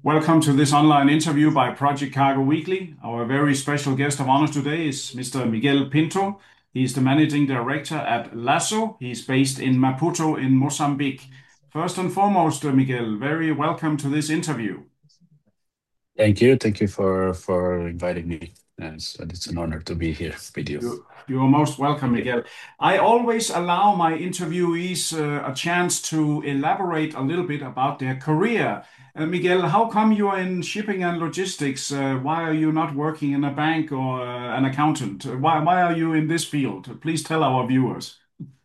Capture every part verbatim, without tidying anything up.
Welcome to this online interview by Project Cargo Weekly. Our very special guest of honor today is Mister Miguel Pinto. He is the managing director at Lasso. He's based in Maputo in Mozambique. First and foremost, uh, Miguel, very welcome to this interview. Thank you. Thank you for for inviting me. Uh, It's, it's an honor to be here with you. You, you are most welcome, Thank you. Miguel. I always allow my interviewees uh, a chance to elaborate a little bit about their career. Uh, Miguel, how come you are in shipping and logistics? Uh, why are you not working in a bank or uh, an accountant? Uh, Why, why are you in this field? Please tell our viewers.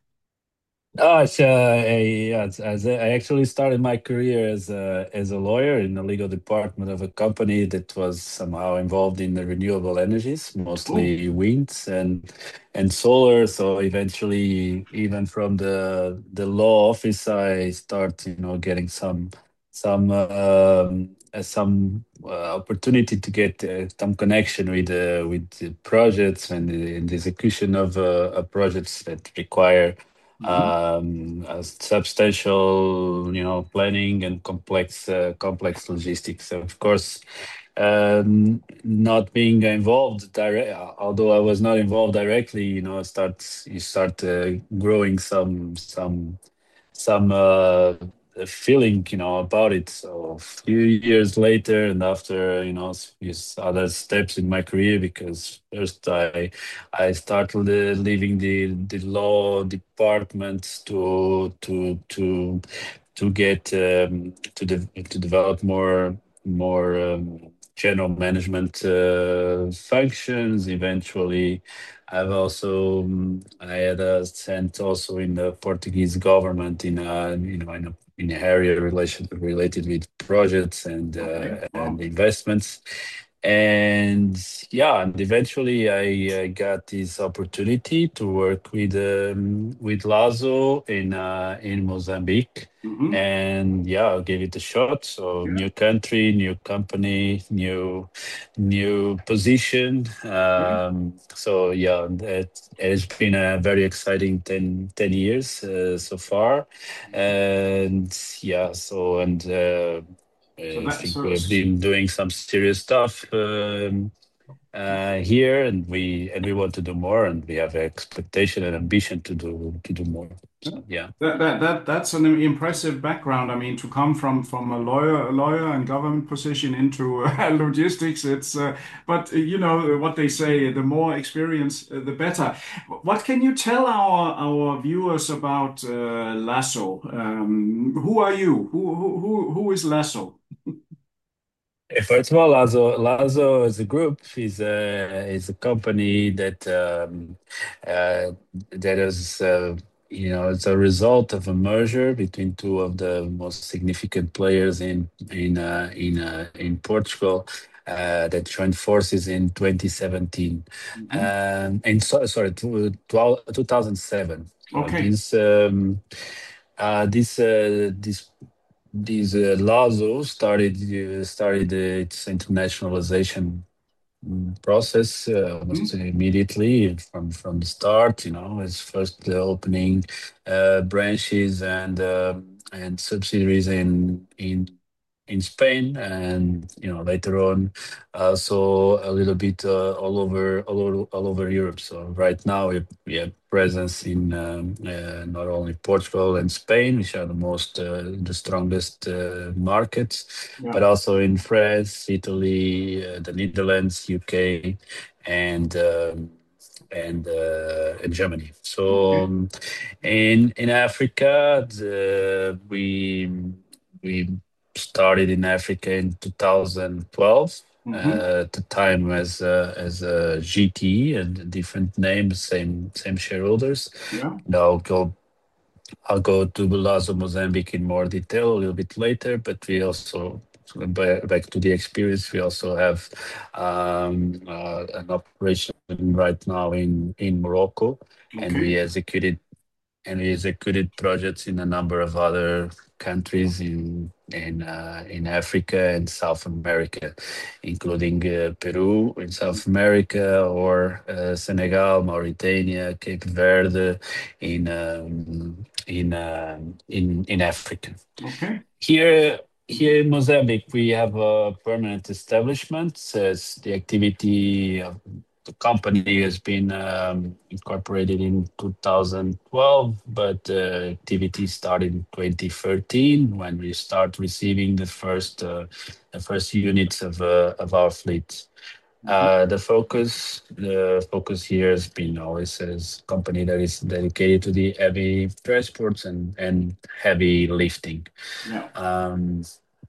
Oh, it's, uh, I, yeah, it's- as I I actually started my career as a as a lawyer in the legal department of a company that was somehow involved in the renewable energies, Oh. mostly winds and and solar. So eventually, even from the the law office, I start, you know, getting some some um, uh, some uh, opportunity to get uh, some connection with uh, with the projects and the, and the execution of uh, of projects that require Mhm. um, a substantial, you know, planning and complex, uh, complex logistics. Of course, um, not being involved direct, although I was not involved directly, you know, start you start uh, growing some some some uh, feeling, you know, about it. So a few years later, and after, you know, s- these other steps in my career, because first I I started uh, leaving the the law department to to to to get um, to de- to develop more more um, general management uh, functions. Eventually, I've also um, I had a stint also in the Portuguese government in a you know in a in an area relation related with projects and Okay. uh, and Wow. investments. And yeah, and eventually I uh, got this opportunity to work with um, with Lazo in uh, in Mozambique, Hmm. and yeah, I gave it a shot. So Yeah. new country, new company, new new position. Yeah. Um, so yeah, it, it's been a very exciting ten ten years uh, so far, and yeah, so and. Uh, So I that think so we have been doing some serious stuff um, uh, here, and we and we want to do more, and we have expectation and ambition to do to do more. Yeah. So yeah. That, that that that's an impressive background. I mean, to come from from a lawyer, a lawyer and government position into uh, logistics, it's uh, but uh, you know what they say, the more experience, uh, the better. What can you tell our our viewers about uh, Lasso? Um, who are you? Who who who who is Lasso? Eh, First of all, Lazo, Lazo as a group is a is a company that um, uh, that is uh, you know it's a result of a merger between two of the most significant players in in uh, in uh, in Portugal uh, that joined forces in twenty seventeen. Mhm. Um, and so, sorry, two, twelve, two thousand seven. So Okay. this um, uh, this uh, this these uh, Lazo started uh, started uh, its internationalization mm, process uh, almost Mhm. immediately from from the start. You know, it's first uh, opening uh, branches and um and subsidiaries in in in Spain, and you know later on also a little bit uh, all over all over all over Europe. So right now we, we have presence in um, uh, not only Portugal and Spain, which are the most uh, the strongest uh, markets, Yeah. but also in France, Italy, uh, the Netherlands, U K, and um, and uh, and Germany. So Okay. um, in in Africa, the, we we started in Africa in two thousand twelve. Hmm. Uh, at the time as a, as a G T and different names, same same shareholders. Yeah. And I'll go I'll go to Bulazo, Mozambique in more detail a little bit later, but we also, ba- back to the experience, we also have um, uh, an operation right now in, in Morocco, and we Okay. executed and we executed projects in a number of other countries in in uh, in Africa and South America, including uh, Peru in South America, or uh, Senegal, Mauritania, Cape Verde in um, in um in in Africa. Okay. Here Here in Mozambique, we have a permanent establishment. Says the activity of the company has been um, incorporated in two thousand twelve, but the activity started in twenty thirteen when we start receiving the first uh, the first units of uh, of our fleet. Mhm. Uh, the focus the focus here has been always as a company that is dedicated to the heavy transports and and heavy lifting. Yeah. Um,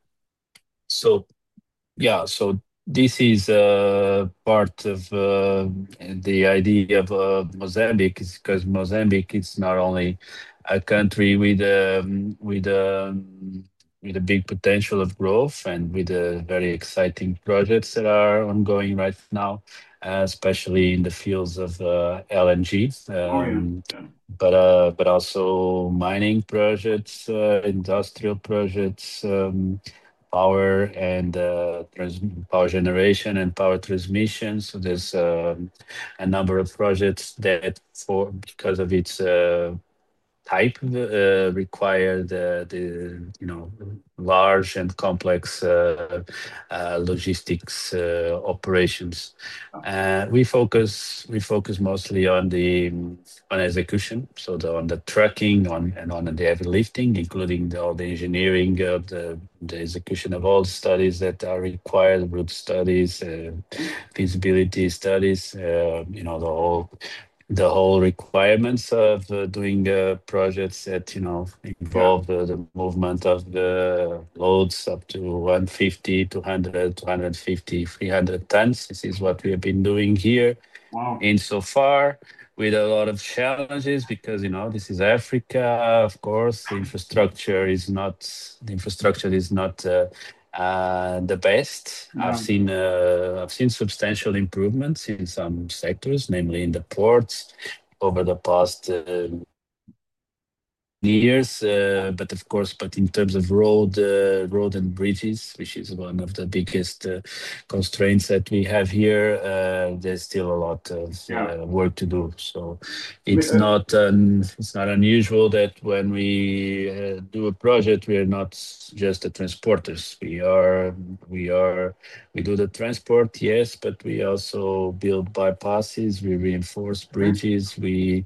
so yeah, so this is uh, part of uh, the idea of uh, Mozambique, is because Mozambique is not only a country with um, with um, with a big potential of growth and with uh, very exciting projects that are ongoing right now, uh, especially in the fields of uh, L N G. Oh yeah. Um, Yeah. but uh, but also mining projects, uh, industrial projects, um, power and uh, trans- power generation and power transmission. So there's um a number of projects that, for because of its uh, type, uh, require the, the you know large and complex uh, uh, logistics uh, operations. Uh, we focus we focus mostly on the on execution, so the, on the trucking, on and on the heavy lifting, including the, all the engineering of the the execution of all the studies that are required, route studies, uh, feasibility studies, uh, you know the whole the whole requirements of uh, doing uh, projects that you know Yeah. involve uh, the movement of the loads up to one hundred fifty, two hundred, two hundred fifty, three hundred tons. This is what we have been doing here Wow. insofar, with a lot of challenges, because you know this is Africa. Of course, the infrastructure is not the infrastructure is not uh, uh, the best. I've No. seen uh, I've seen substantial improvements in some sectors, namely in the ports, over the past uh, years. Uh, but of course, but in terms of road, uh, road and bridges, which is one of the biggest uh, constraints that we have here, uh, there's still a lot of Yeah. uh, work to do. So Me- it's uh, not um, it's not unusual that when we uh, do a project, we are not just the transporters. We are we are we do the transport, yes, but we also build bypasses. We reinforce Okay. bridges. We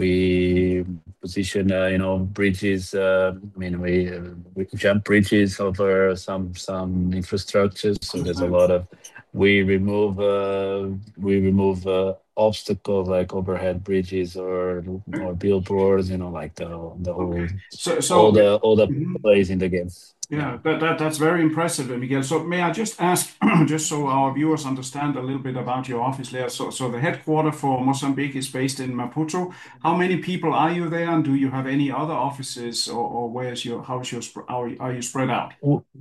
we position, uh, you know, bridges. Uh, I mean, we uh, we jump bridges over some some infrastructures. So there's a Understand. lot of we remove uh, we remove uh, obstacles like overhead bridges or Okay. or billboards. You know, like the the Okay. whole So all so the all the mhm. plays in the game. Yeah. Yeah, that, that that's very impressive, uh, Miguel. So may I just ask, just so our viewers understand a little bit about your office there. So so the headquarter for Mozambique is based in Maputo. How many people are you there, and do you have any other offices, or, or where's your how's your sp- how are you spread out?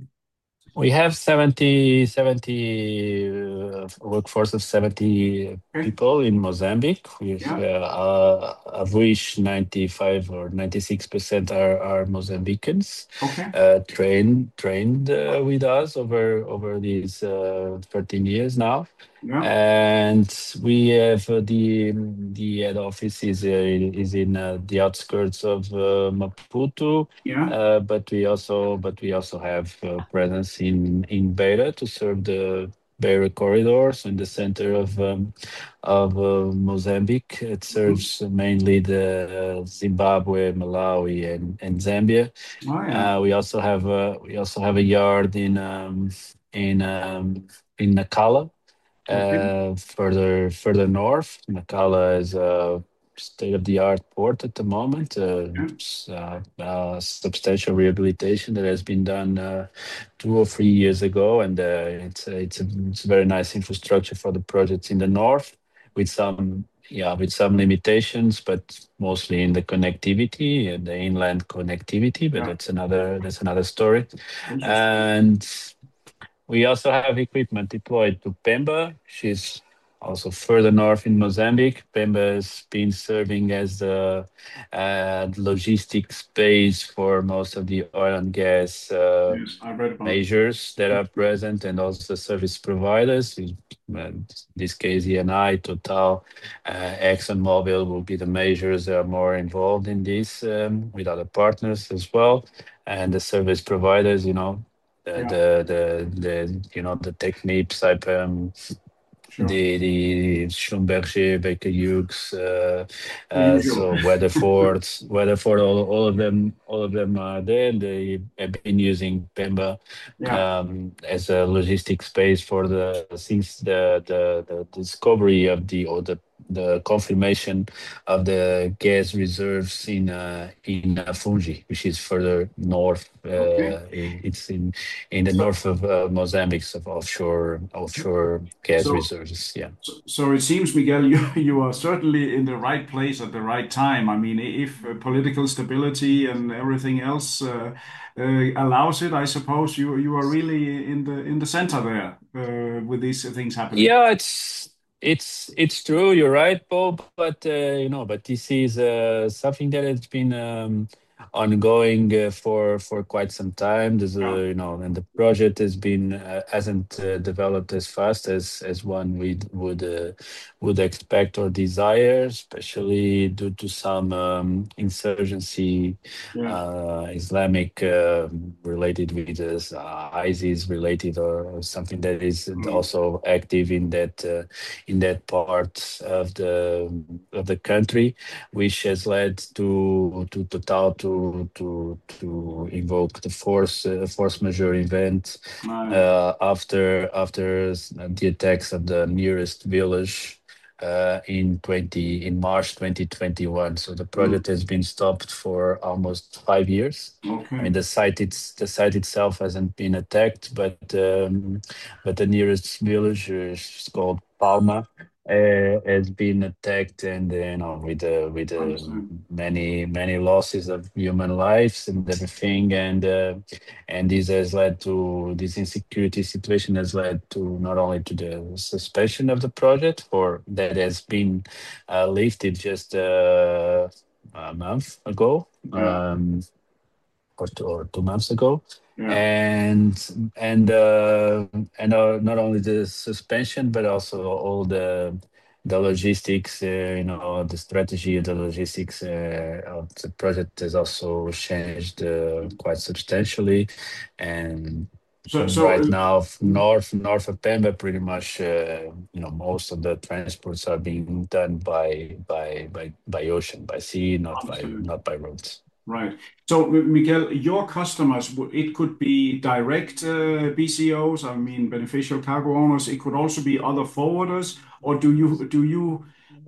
We have seventy seventy uh, workforce of seventy Okay. people in Mozambique, with, uh, Yeah. uh, of which ninety-five or ninety-six percent are, are Mozambicans, Okay. uh, trained trained uh, with us over over these uh, thirteen years now. Yeah. And we have uh, the the head office is uh, is in uh, the outskirts of uh, Maputo, Yeah. uh, but we also but we also have uh, presence in in Beira to serve the Beira corridors in the center of um, of uh, Mozambique. It Mhm. serves mainly the uh, Zimbabwe, Malawi, and, and Zambia. Oh yeah. Uh, we also have a we also have a yard in um, in um, in Nacala, Okay. uh, further further north. Nacala is a state-of-the-art port at the moment. Uh, Yeah. s- uh, uh, substantial rehabilitation that has been done uh, two or three years ago, and uh, it's a, it's a, it's a very nice infrastructure for the projects in the north, with some yeah with some limitations, but mostly in the connectivity and the inland connectivity. But Yeah. that's another that's another story. Interesting. And we also have equipment deployed to Pemba. She's also further north in Mozambique. Pemba has been serving as the uh, logistics base for most of the oil and gas uh, Yes, I read about it. majors that are present, and also service providers. In uh, this case, Eni, Total, uh, ExxonMobil will be the majors that are more involved in this, um, with other partners as well. And the service providers, you know, uh, Yeah, the the the you know the Technip, Saipem, sure. the the Schlumberger, Baker Hughes, uh, The uh, usual. so Weatherford, Weatherford, all, all of them, all of them are there. They have been using Pemba Yeah. um, as a logistic space for the since the the, the discovery of the or the the confirmation of the gas reserves in uh, in uh, Fungi, which is further north. Okay. Uh, i- it's in in the So, north of uh, Mozambique, of offshore offshore gas so, reserves. Yeah. so, so it seems, Miguel, you you are certainly in the right place at the right time. I mean, if uh, political stability and everything else uh, uh, allows it, I suppose you you are really in the in the center there uh, with these things happening. Yeah, it's it's it's true. You're right, Bob. But uh, you know, but this is uh, something that has been um, ongoing uh, for for quite some time. There's Yeah. a you know, and the project has been uh, hasn't uh, developed as fast as as one would would uh, would expect or desire, especially due to some um, insurgency, Yeah. uh, Islamic uh, related with this, uh, ISIS related or, or something that is Mm. also active in that uh, in that part of the of the country, which has led to to Total to to to invoke the force uh, force majeure event Ah, yeah. uh, after after the attacks of the nearest village uh, in twenty in March twenty twenty-one. So the Mm. project has been stopped for almost five years. I mean, Okay. the site it's the site itself hasn't been attacked, but um, but the nearest village is called Palma. Uh, has been attacked, and uh, you know, with uh, with uh, Understand. many many losses of human lives and everything, and uh, and this has led to this insecurity situation has led to not only to the suspension of the project for that has been uh, lifted just uh, a month ago, Yeah. um, or two, or two months ago, Yeah. and and uh, and uh, not only the suspension but also all the the logistics, uh, you know, the strategy, the logistics uh, of the project has also changed uh, quite substantially, and So so right uh, now north north of Pemba, pretty much, uh, you know, most of the transports are being done by by by by ocean, by sea, not by understand. not by roads. Right. So, M- Miguel, your customers, w- it could be direct uh, B C Os, I mean, beneficial cargo owners. It could also be other forwarders, or do you do you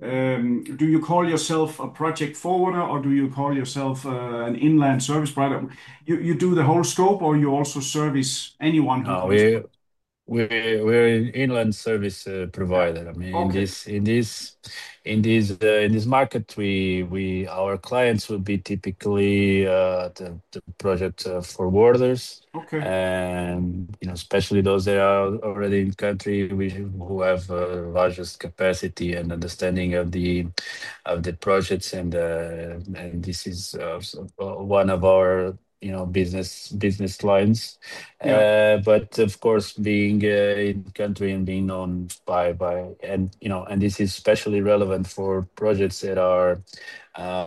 um, do you call yourself a project forwarder, or do you call yourself uh, an inland service provider? You you do the whole scope, or you also service anyone who No, comes to we it? We're we're an inland service uh, Yeah. provider. I mean, in Okay. this in this in this uh, in this market, we we our clients would be typically uh, the the project uh, forwarders, Okay. and you know, especially those that are already in country, we who have uh, largest capacity and understanding of the of the projects, and uh, and this is uh, so- uh, one of our, you know, business business lines. Yeah. Uh, but of course, being uh, in country and being known by by and you know, and this is especially relevant for projects that are uh,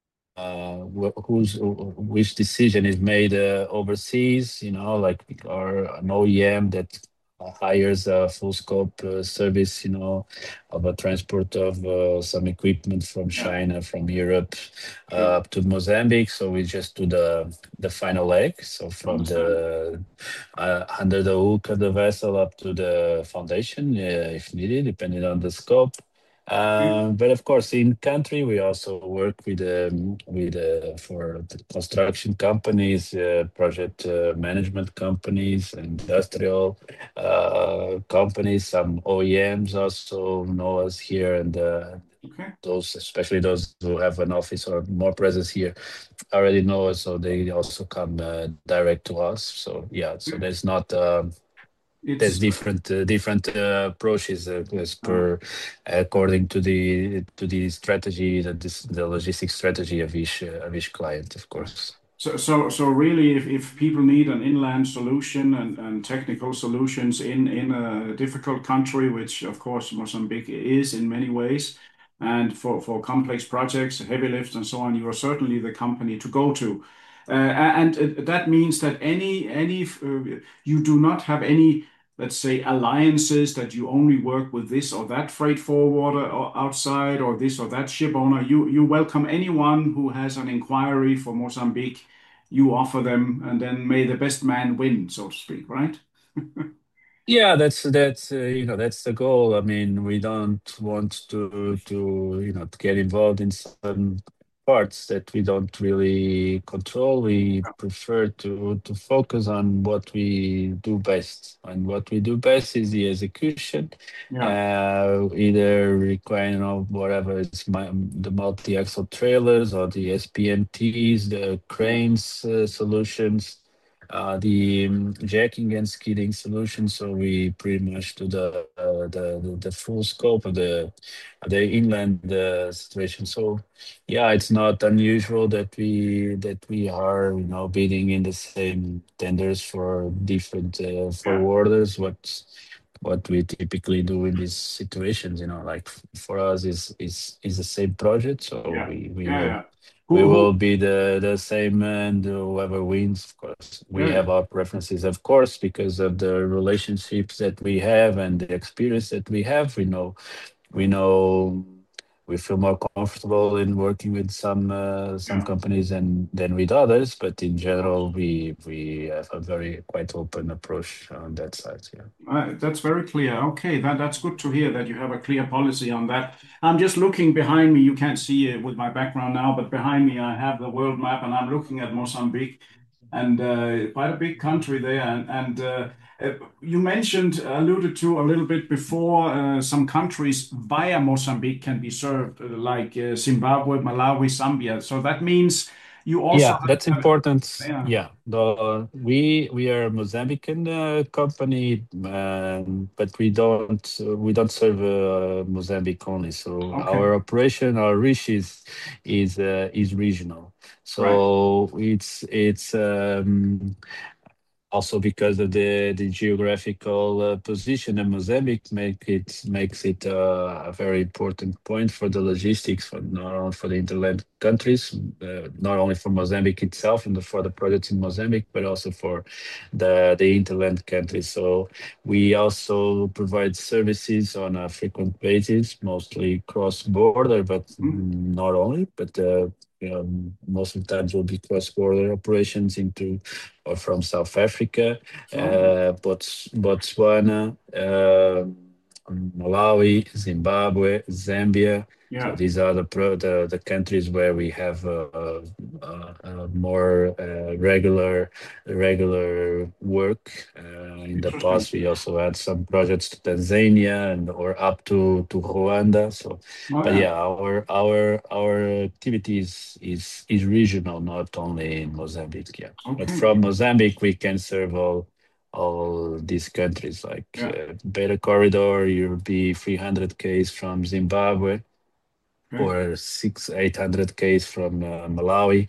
uh, wh- whose which decision is made uh, overseas, you know, like, or an O E M that uh, hires a full scope uh, service, you know, of a transport of uh, some equipment from Yeah. China, from Europe, uh, Sure. up to Mozambique. So we just do the the final leg. So from Understand. the uh, under the hook of the vessel up to the foundation, uh, if needed, depending on the scope. Okay. Um, but of course, in country, we also work with um, with uh, for the construction companies, uh, project uh, management companies, industrial uh, companies. Some O E Ms also know us here, and uh, Okay. those, especially those who have an office or more presence here, already know us, so they also come uh, direct to us. So yeah, so Okay. there's not. Um, there's It's different uh, different uh, approaches uh, as uh, per according to the to the strategy, the this, the logistics strategy of each uh, of each client, of Yes. course. So, so, so really, if, if people need an inland solution and, and technical solutions in, in a difficult country, which of course Mozambique is in many ways, and for, for complex projects, heavy lifts and so on, you are certainly the company to go to. Uh, and uh, that means that any any uh, you do not have any, let's say, alliances that you only work with this or that freight forwarder or outside or this or that ship owner. You you welcome anyone who has an inquiry for Mozambique. You offer them, and then may the best man win, so to speak, right? Yeah, that's that's uh, you know that's the goal. I mean, we don't want to to you know to get involved in some parts that we don't really control. We prefer to to focus on what we do best, and what we do best is the execution, Yeah. uh, either requiring of whatever is my, the multi-axle trailers or the S P M Ts, the Yeah. cranes uh, solutions, uh, the um, jacking and skidding solution. So we pretty much do the uh, the, the the full scope of the the inland uh, situation. So yeah, it's not unusual that we that we are you know bidding in the same tenders for different uh, Yeah. forwarders. What what we typically do in these situations, you know, like f- for us is is is the same project. So Yeah. we we Yeah. will Yeah. we Who will who? be the the same, and whoever wins, of course. We Yeah. Yeah. have our preferences, of course, because of the relationships that we have and the experience that we have. We know we know we feel more comfortable in working with some uh, some Yeah. companies than than with others, but in Of course. general, we we have a very quite open approach on that side. Yeah. Uh, that's very clear. Okay, that that's good to hear that you have a clear policy on that. I'm just looking behind me. You can't see it with my background now, but behind me I have the world map, and I'm looking at Mozambique, and uh, quite a big country there. And, and uh, uh, you mentioned, alluded to a little bit before, uh, some countries via Mozambique can be served, uh, like uh, Zimbabwe, Malawi, Zambia. So that means you also Yeah, that's have, have important. yeah. Yeah, the we we are a Mozambican uh, company, um, but we don't uh, we don't serve uh, Mozambique only. So Okay, our operation, our reach is is uh, is regional. right. So it's it's um, also because of the the geographical uh, position of Mozambique make it makes it uh, a very important point for the logistics for not only for the interland countries, uh, not only for Mozambique itself and the, for the projects in Mozambique, but also for the the interland countries. So we also provide services on a frequent basis, mostly cross border, but Hmm. not only, but uh, you know, most of the times will be cross border operations into or from South Africa, Oh, uh, Bots- Botswana, uh, Malawi, Zimbabwe, Zambia. So yeah. these are the pro- the, the countries where we have uh, uh, uh, more uh, regular regular work. Uh, in the Interesting. past, we also had some projects to Tanzania and or up to to Rwanda. So Oh, but yeah. yeah, our our our activity is is is regional, not only in Mozambique. Yeah, but Okay. from Mozambique we can serve all all these countries like Yeah. uh, Beta Corridor. You'll be three hundred k's from Zimbabwe Okay. or six eight hundred k's from uh, Malawi.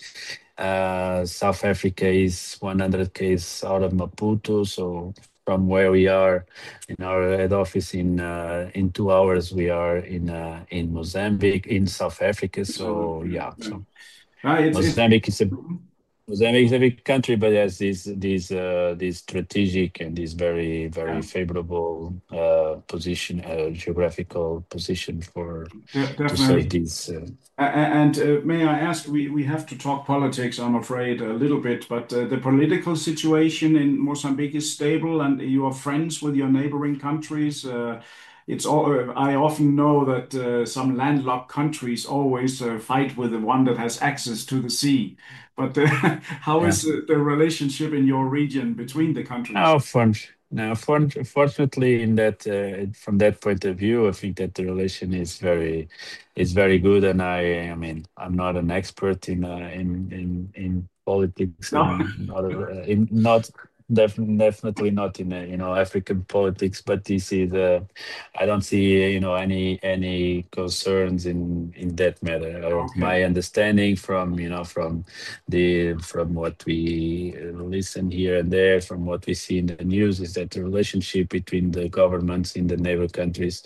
Uh, South Africa is one hundred k's out of Maputo. So from where we are in our head office in uh, in two hours we are in uh, in Mozambique in South Africa. So, So yeah, yeah, yeah. so Ah, it's it's Mozambique is a Mozambique is a big country, but has this this uh, this strategic and this very very yeah, favorable uh, position, uh, geographical position for de- to serve definitely. these. Uh, A- a- And uh, may I ask, we, we have to talk politics, I'm afraid, a little bit, but uh, the political situation in Mozambique is stable and you are friends with your neighboring countries. Uh, it's all, uh, I often know that uh, some landlocked countries always uh, fight with the one that has access to the sea. But uh, how yeah. is uh, the relationship in your region between the countries? Now, for, now, for, fortunately, in that uh, from that point of view, I think that the relation is very, is very good. And I, I mean, I'm not an expert in uh, in in in politics No. and not uh, in not definitely definitely not in uh, you know African politics. But this is, uh, I don't see you know any any concerns in in that matter. Uh, Okay. my understanding from you know from the from what we uh, listen here and there, from what we see in the news, is that the relationship between the governments in the neighbor countries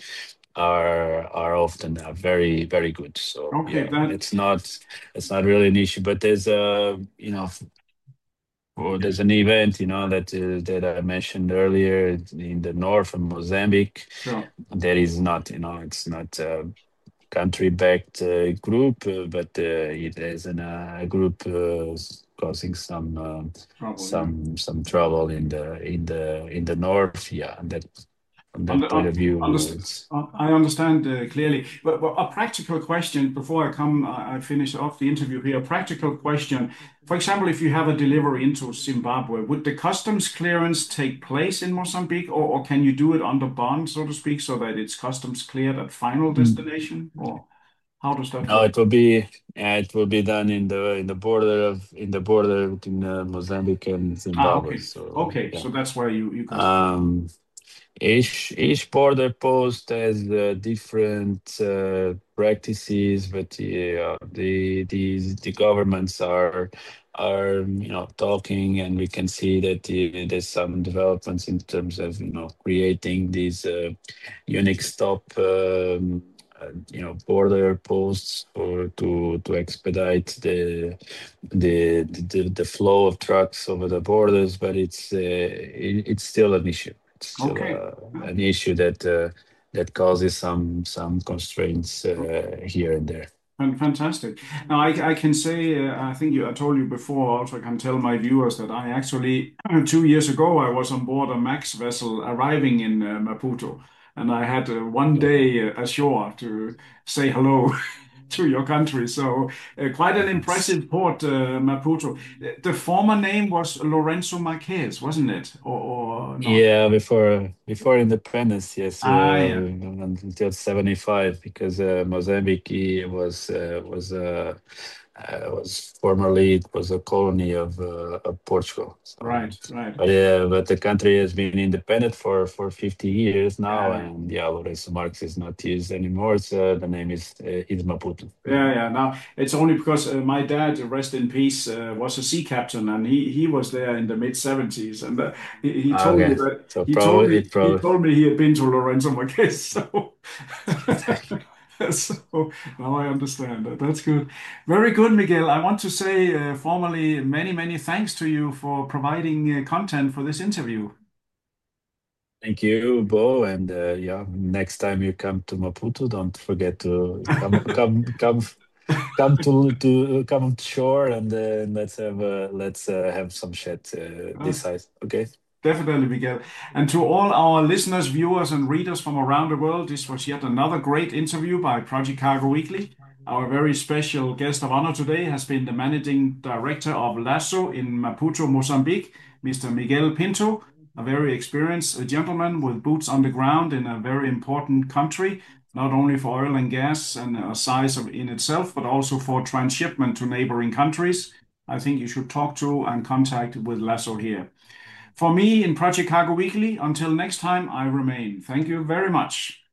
are are often uh, very very good. So Okay. yeah, That it's not it's not really an issue, but there's a you know. or there's an event, you know, that uh, that I mentioned earlier in the north of Mozambique. Sure. That is not, you know, it's not a country-backed uh, group, uh, but uh, it is an, uh, a group uh, causing some um Trouble, yeah. some some trouble in the in the in the north. Yeah, and that from that Under- point uh, of view, underst- it's uh, I understand uh, clearly, but, but a practical question before I come, I I finish off the interview here. A practical question. For example, if you have a delivery into Zimbabwe, would the customs clearance take place in Mozambique, or, or can you do it under bond, so to speak, so that it's customs cleared at final destination? Or how does that no, work? it will be yeah, it will be done in the in the border of in the border between uh, Mozambique and Ah, Zimbabwe. okay. So Okay, yeah. so that's where you, you can. Um, Each each border post has uh, different uh, practices, but yeah, the the the governments are are you know talking, and we can see that the, there's some developments in terms of you know creating these uh, unique stop um, uh, you know border posts for to to expedite the the the, the flow of trucks over the borders, but it's uh, it, it's still an issue. It's still Okay. uh, an issue that uh, that causes some some constraints uh, here and there. Fan- Fantastic. Now, I, I can say, uh, I think you, I told you before, also I can tell my viewers that I actually, two years ago, I was on board a Max vessel arriving in uh, Maputo, and I had uh, one day uh, ashore to say hello to your country. So, uh, quite an It's, impressive port, uh, Maputo. The the former name was Lorenzo Marquez, wasn't it? Or, or not? yeah, before before independence, yes, Ah, uh, yeah. until seventy-five, because uh, Mozambique was uh, was uh, uh, was formerly it was a colony of uh, of Portugal. So, Right, right. but yeah, but the country has been independent for for fifty years now, Yeah. and yeah, Lourenço Marques is not used anymore. So the name is uh, is Maputo. Yeah, yeah. Now it's only because uh, my dad, rest in peace, uh, was a sea captain, and he he was there in the mid seventies, and uh, he, he Ah, told me okay, that so he told probably me it he probably. told me he had been to Lorenzo Marquez, so so now I understand that. That's good, very good, Miguel. I want to say uh, formally many many thanks to you for providing uh, content for this interview. Thank you, Bo. And uh, yeah, next time you come to Maputo, don't forget to come, come, come, come to to come to shore, and uh, let's have uh, let's uh, have some chat uh, Uh, this side. Okay. Definitely, Miguel. And to all our listeners, viewers, and readers from around the world, this was yet another great interview by Project Cargo Weekly. Our very special guest of honor today has been the managing director of Lasso in Maputo, Mozambique, Mister Miguel Pinto, a very experienced gentleman with boots on the ground in a very important country, not only for oil and gas and a size of in itself, but also for transshipment to neighboring countries. I think you should talk to and contact with Lasso here. For me in Project Cargo Weekly, until next time, I remain. Thank you very much.